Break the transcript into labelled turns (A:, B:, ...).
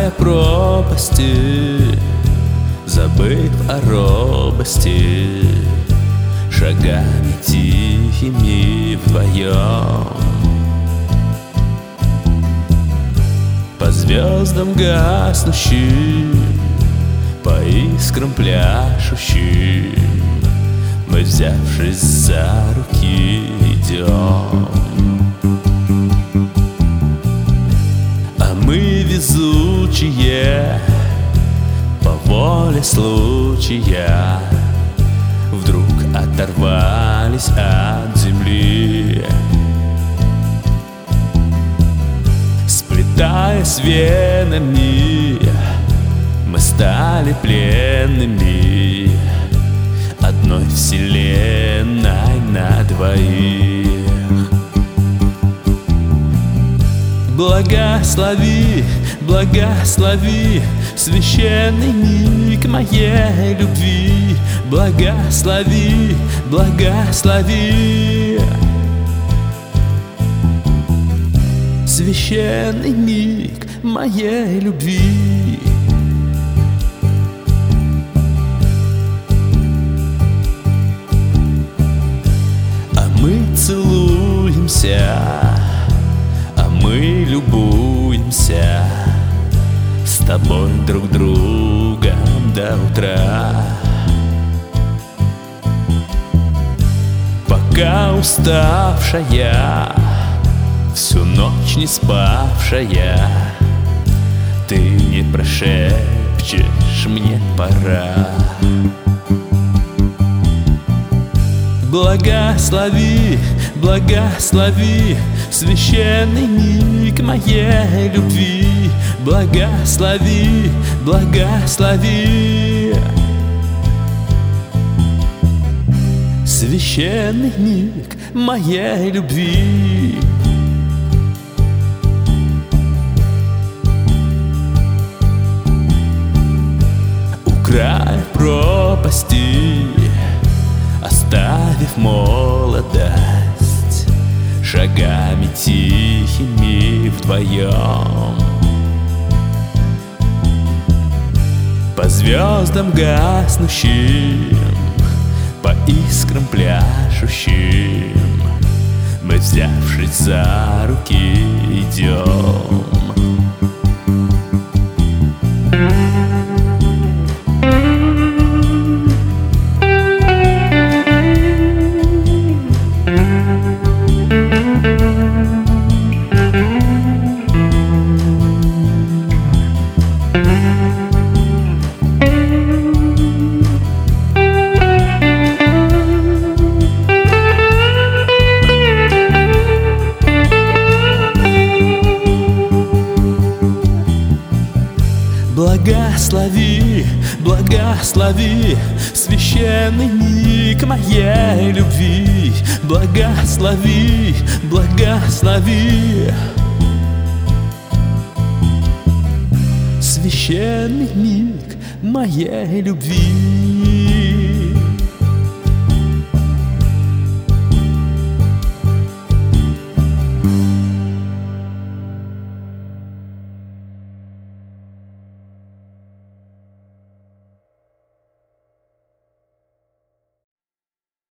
A: края пропасти, забыв о робости, шагами тихими вдвоем, по звездам гаснущим, по искрам пляшущим, мы, взявшись за руки, идем. А мы везучие, по воле случая, вдруг оторвались от земли, сплетаясь венами, мы стали пленными одной вселенной на двоих. Благослови, благослови священный миг моей любви. Благослови, благослови священный миг моей любви. А мы целуемся, а мы любуемся с тобой друг другом до утра. Пока уставшая, всю ночь не спавшая, ты не прошепчешь мне пора. Благослови, благослови священный миг моей любви. Благослови, благослови священный миг моей любви. У края пропасти, оставив молодость, шагами тихими вдвоем, по звездам гаснущим, по искрам пляшущим, мы, взявшись за руки, идем. Благослови, благослови священный миг моей любви. Благослови, благослови священный миг моей любви.